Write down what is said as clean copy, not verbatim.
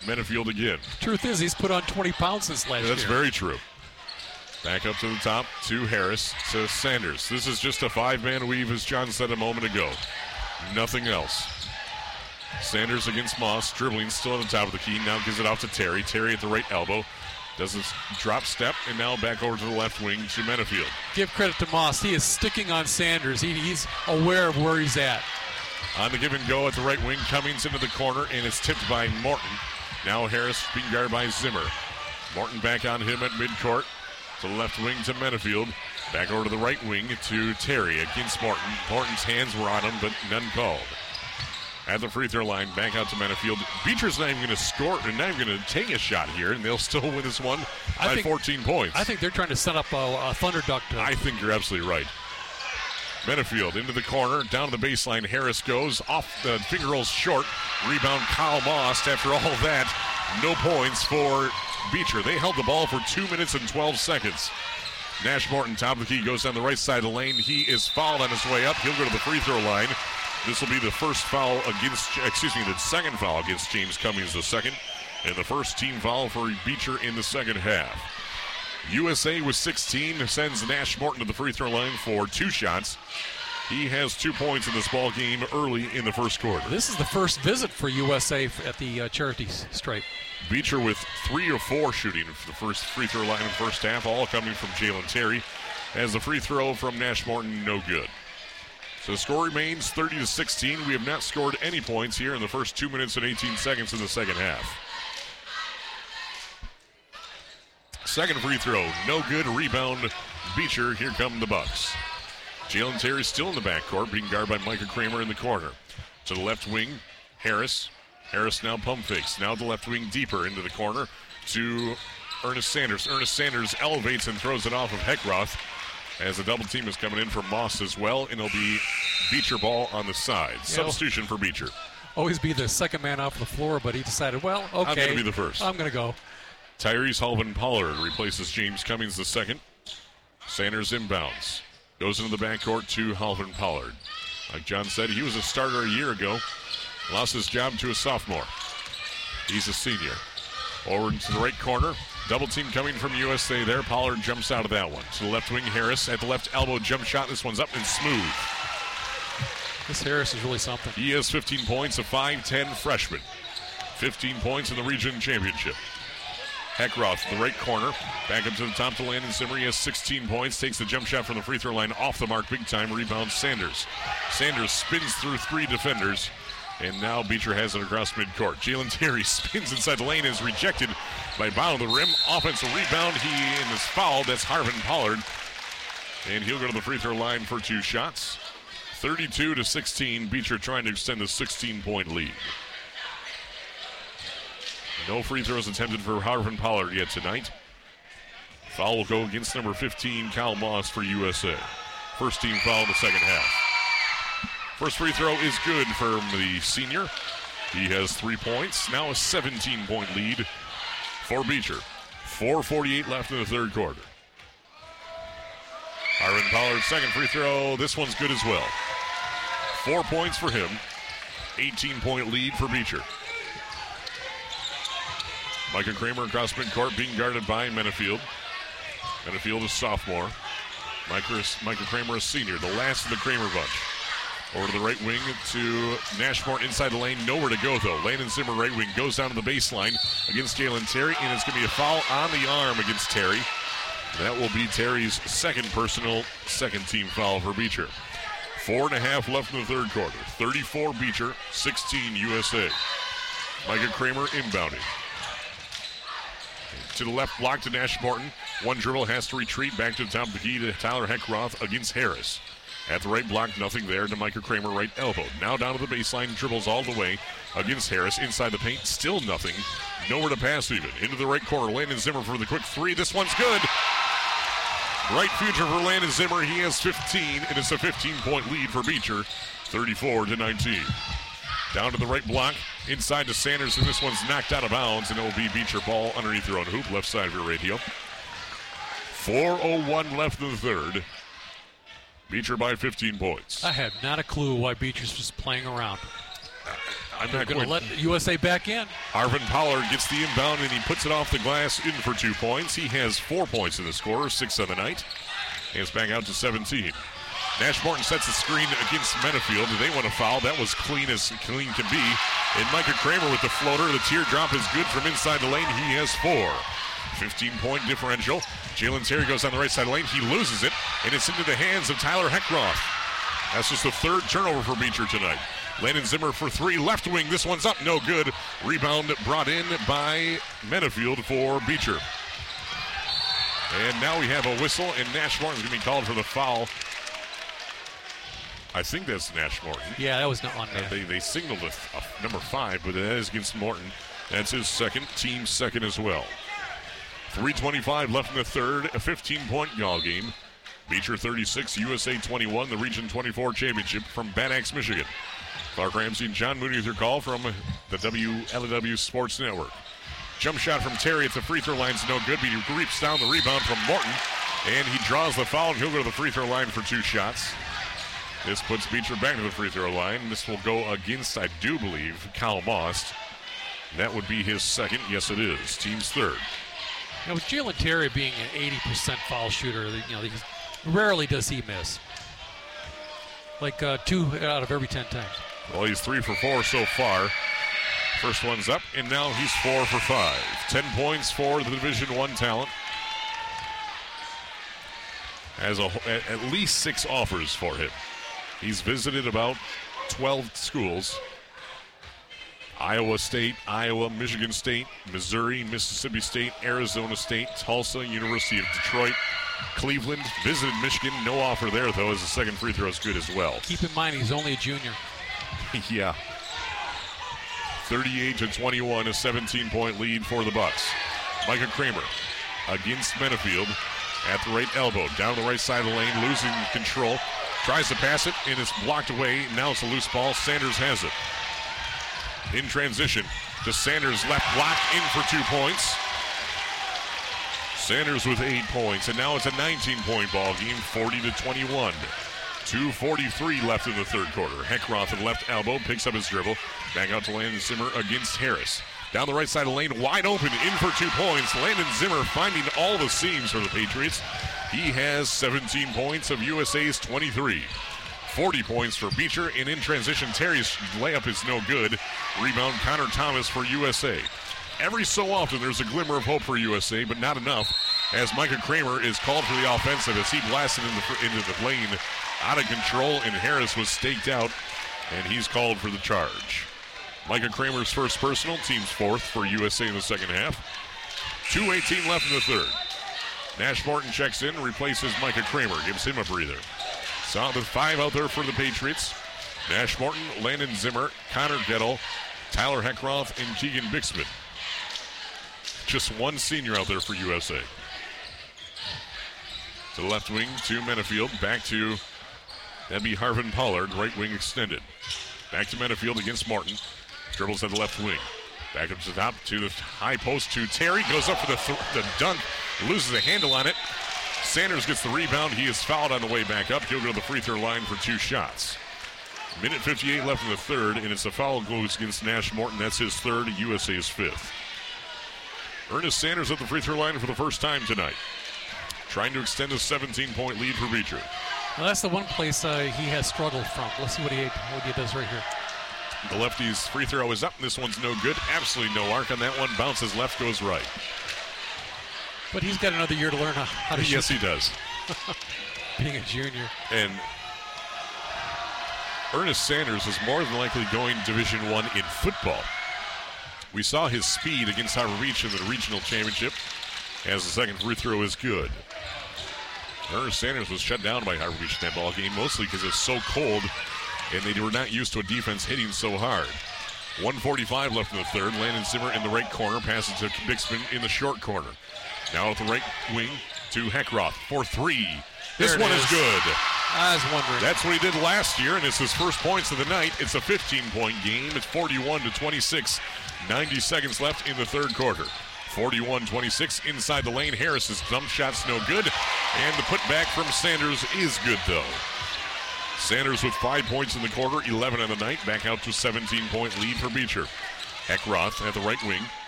Menafield again. Truth is, he's put on 20 pounds since last year. That's very true. Back up to the top to Harris to Sanders. This is just a 5-man weave, as John said a moment ago. Nothing else. Sanders against Moss, dribbling, still on the top of the key. Now gives it off to Terry. Terry at the right elbow. Does this drop step, and now back over to the left wing to Menafield. Give credit to Moss. He is sticking on Sanders. He's aware of where he's at. On the give and go at the right wing, Cummings into the corner, and it's tipped by Morton. Now Harris being guarded by Zimmer. Morton back on him at midcourt. To the left wing to Menafield. Back over to the right wing to Terry against Morton. Morton's hands were on him, but none called. At the free throw line, back out to Menafield. Beecher's not even going to score, and not even going to take a shot here, and they'll still win this one by 14 points. I think they're trying to set up a thunder duck. I think you're absolutely right. Menafield into the corner, down to the baseline. Harris goes off the finger rolls short. Rebound, Kyle Moss. After all that, no points for Beecher. They held the ball for 2 minutes and 12 seconds. Nash Morton, top of the key, goes down the right side of the lane. He is fouled on his way up. He'll go to the free throw line. This will be the the second foul against James Cummings the second, and the first team foul for Beecher in the second half. USA with 16 sends Nash Morton to the free throw line for 2 shots. He has 2 points in this ball game early in the first quarter. This is the first visit for USA at the charity stripe. Beecher with 3 of 4 shooting for the first free throw line in the first half, all coming from Jalen Terry, as the free throw from Nash Morton no good. So the score remains 30-16. We have not scored any points here in the first 2 minutes and 18 seconds in the second half. Second free throw, no good. Rebound, Beecher. Here come the Bucks. Jalen Terry still in the backcourt, being guarded by Micah Kramer in the corner. To the left wing, Harris. Harris now pump fakes. Now the left wing deeper into the corner to Ernest Sanders. Ernest Sanders elevates and throws it off of Heckroth, as the double team is coming in for Moss as well, and it'll be Beecher ball on the side. Substitution for Beecher. Always be the second man off the floor, but he decided, well, okay. I'm going to be the first. I'm going to go. Tyrese Halvin Pollard replaces James Cummings the second. Sanders inbounds. Goes into the backcourt to Halvin Pollard. Like John said, he was a starter a year ago. Lost his job to a sophomore. He's a senior. Over to the right corner. Double team coming from USA there. Pollard jumps out of that one. To the left wing, Harris at the left elbow jump shot. This one's up and smooth. This Harris is really something. He has 15 points, a 5'10 freshman. 15 points in the region championship. Heckroth, the right corner. Back up to the top to Landon Zimmer. He has 16 points. Takes the jump shot from the free throw line off the mark. Big time. Rebounds Sanders. Sanders spins through 3 defenders. And now Beecher has it across midcourt. Jalen Terry spins inside the lane, is rejected by bottom of the rim. Offensive rebound. He is fouled. That's Harvin Pollard. And he'll go to the free throw line for 2 shots. 32-16. Beecher trying to extend the 16-point lead. No free throws attempted for Harvin Pollard yet tonight. Foul will go against number 15, Kyle Moss for USA. First team foul in the second half. First free throw is good for the senior. He has 3 points. Now a 17-point lead for Beecher. 4:48 left in the third quarter. Harvin Pollard's second free throw. This one's good as well. 4 points for him. 18-point lead for Beecher. Micah Kramer across midcourt being guarded by Menafield. Menafield is sophomore. Micah Kramer is senior, the last of the Kramer bunch. Over to the right wing to Nashmore inside the lane. Nowhere to go, though. Landon Zimmer, right wing, goes down to the baseline against Jalen Terry, and it's going to be a foul on the arm against Terry. That will be Terry's second personal, second team foul for Beecher. 4.5 left in the third quarter. 34 Beecher, 16 USA. Micah Kramer inbounding. To the left block to Nash Morton. One dribble, has to retreat back to the top of the key to Tyler Heckroth against Harris. At the right block, nothing there to Micah Kramer, right elbow. Now down to the baseline, dribbles all the way against Harris. Inside the paint, still nothing. Nowhere to pass even. Into the right corner, Landon Zimmer for the quick 3. This one's good. Bright future for Landon Zimmer. He has 15, and it's a 15-point lead for Beecher, 34-19. Down to the right block, inside to Sanders, and this one's knocked out of bounds, and it will be Beecher ball underneath their own hoop, left side of your radio. 4:01 left in the third. Beecher by 15 points. I have not a clue why Beecher's just playing around. I'm They're not going to quite. let USA back in. Harvin Pollard gets the inbound and he puts it off the glass in for 2 points. He has 4 points in the score, 6 on the night. And it's back out to 17. Nash Morton sets the screen against Menafield. They want a foul. That was clean as clean can be. And Micah Kramer with the floater. The teardrop is good from inside the lane. He has 4. 15-point differential. Jalen Terry goes on the right side of the lane. He loses it, and it's into the hands of Tyler Heckroth. That's just the 3rd turnover for Beecher tonight. Landon Zimmer for 3, left wing. This one's up, no good. Rebound brought in by Menafield for Beecher. And now we have a whistle, and Nash Morton's going to be called for the foul. I think that's Nash Morton. Yeah, that was not on there. They signaled a number 5, but that is against Morton. That's his second, team second as well. 3:25 left in the third, a 15-point ball game. Beecher 36, USA 21, the Region 24 championship from Bad Axe, Michigan. Clark Ramsey and John Mooney with your call from the WLW Sports Network. Jump shot from Terry at the free throw line's no good, but he reaps down the rebound from Morton, and he draws the foul, and he'll go to the free throw line for 2 shots. This puts Beecher back to the free throw line. This will go against, I do believe, Kyle Most. That would be his second. Yes, it is. Team's third. Now, with Jalen Terry being an 80% foul shooter, rarely does he miss. Like 2 out of every 10 times. Well, he's 3 for 4 so far. First one's up, and now he's 4 for 5. 10 points for the Division I talent. Has at least 6 offers for him. He's visited about 12 schools. Iowa State, Iowa, Michigan State, Missouri, Mississippi State, Arizona State, Tulsa, University of Detroit, Cleveland, visited Michigan. No offer there, though, as the second free throw is good as well. Keep in mind, he's only a junior. Yeah. 38-21, a 17-point lead for the Bucks. Micah Kramer against Menafield at the right elbow. Down the right side of the lane, losing control. Tries to pass it, and it's blocked away. Now it's a loose ball. Sanders has it. In transition to Sanders, left block, in for 2 points. Sanders with 8 points, and now it's a 19-point ball game, 40-21. 2:43 left in the third quarter. Heckroth at left elbow picks up his dribble. Back out to Landon Zimmer against Harris. Down the right side of the lane, wide open, in for 2 points. Landon Zimmer finding all the seams for the Patriots. He has 17 points of USA's 23. 40 points for Beecher, and in transition, Terry's layup is no good. Rebound, Connor Thomas for USA. Every so often, there's a glimmer of hope for USA, but not enough, as Micah Kramer is called for the offensive as he blasted into the lane out of control, and Harris was staked out, and he's called for the charge. Micah Kramer's first personal, team's 4th for USA in the second half. 2:18 left in the third. Nash Morton checks in, replaces Micah Kramer, gives him a breather. Solid 5 out there for the Patriots. Nash Morton, Landon Zimmer, Connor Gettle, Tyler Heckroth, and Keegan Bixman. Just one senior out there for USA. To the left wing, to Menafield. Back to, that'd be Harvin Pollard, right wing extended. Back to Menafield against Morton. Dribbles at the left wing. Back up to the top, to the high post, to Terry. Goes up for the dunk. Loses a handle on it. Sanders gets the rebound. He is fouled on the way back up. He'll go to the free throw line for 2 shots. Minute 58 left in the third, and it's a foul goes against Nash Morton. That's his 3rd, USA's 5th. Ernest Sanders at the free throw line for the first time tonight. Trying to extend a 17-point lead for Beecher. Well, that's the one place he has struggled from. Let's see what he does right here. The lefty's free throw is up. This one's no good. Absolutely no arc on that one. Bounces left, goes right. But he's got another year to learn how to shoot. Yes, he does. Being a junior. And Ernest Sanders is more than likely going Division I in football. We saw his speed against Harbor Beach in the regional championship, as the second free throw is good. Ernest Sanders was shut down by Harbor Beach in that ball game, mostly because it's so cold and they were not used to a defense hitting so hard. 1:45 left in the third. Landon Zimmer in the right corner, passes to Bixman in the short corner. Now at the right wing to Heckroth for 3. This one is good. I was wondering. That's what he did last year, and it's his first points of the night. It's a 15-point game. It's 41-26. 90 seconds left in the third quarter. 41-26 inside the lane. Harris's jump shot's no good, and the putback from Sanders is good, though. Sanders with 5 points in the quarter, 11 in the night. Back out to 17-point lead for Beecher. Eckroth at the right wing.